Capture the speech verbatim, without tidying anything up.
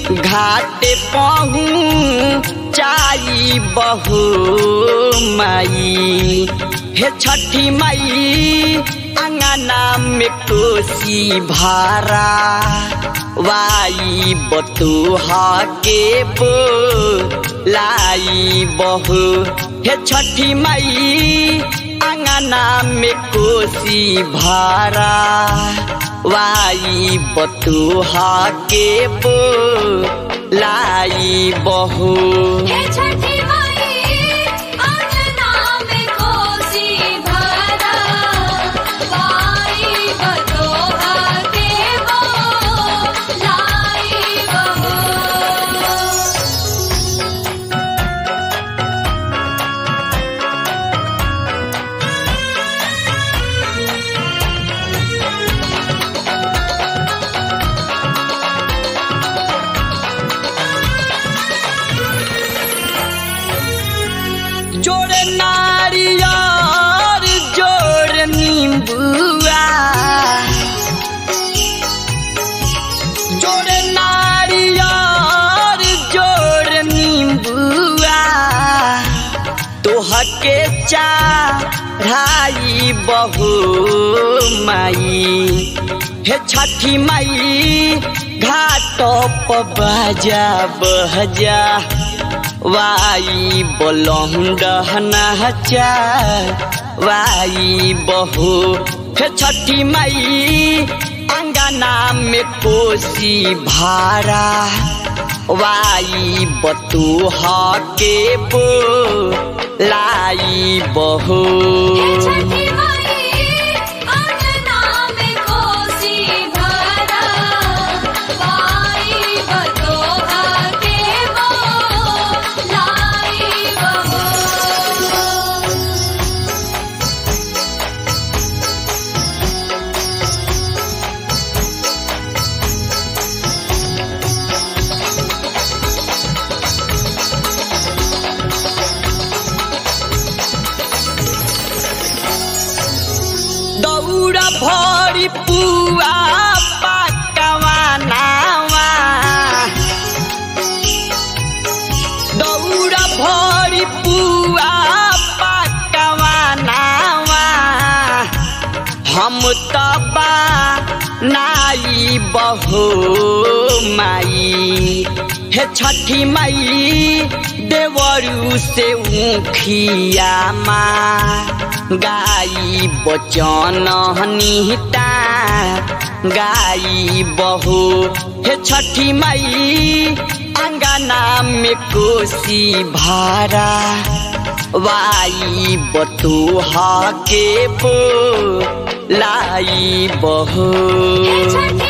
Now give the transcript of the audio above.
घाटे पहुँचाई बहू माई हे छठी माई अंगना में कोसी भारा वाई बतुहा के बो लाई बहू हे छठी माई अंगना में कोसी भारा वाई बतुहा के बो लाई बहू हे छठी माई अंगना में कोसी भरा वाई बतुहा के बो लाई बहू। जोड़े नारियर जोड़ नींबुआ जोड़े नारियर जोड़ नींबुआ तोहके चढ़ाई बहू माई हे छठी माई घाट पर बाजा बहजा वाई बलहुंडहना चा वाई बहू हे छठी माई अंगना में कोसी भारा वाई बतुहा के बो लाई बहू हे छठी माई अंगना में कोसी भरा वाई बतुहा के बो लाई बहू। दौड़ा भरी पुआ पकवानावा दौड़ा भरी पुआ पकवानावा हम तबा नाई बहू माई हे छठी माई देवरू से ऊखिया माँ गाई बचन निहिता गाई बहू हे छठी माई अंगना में कोसी भारा वाई बतुहा के बो लाई बहू हे छठी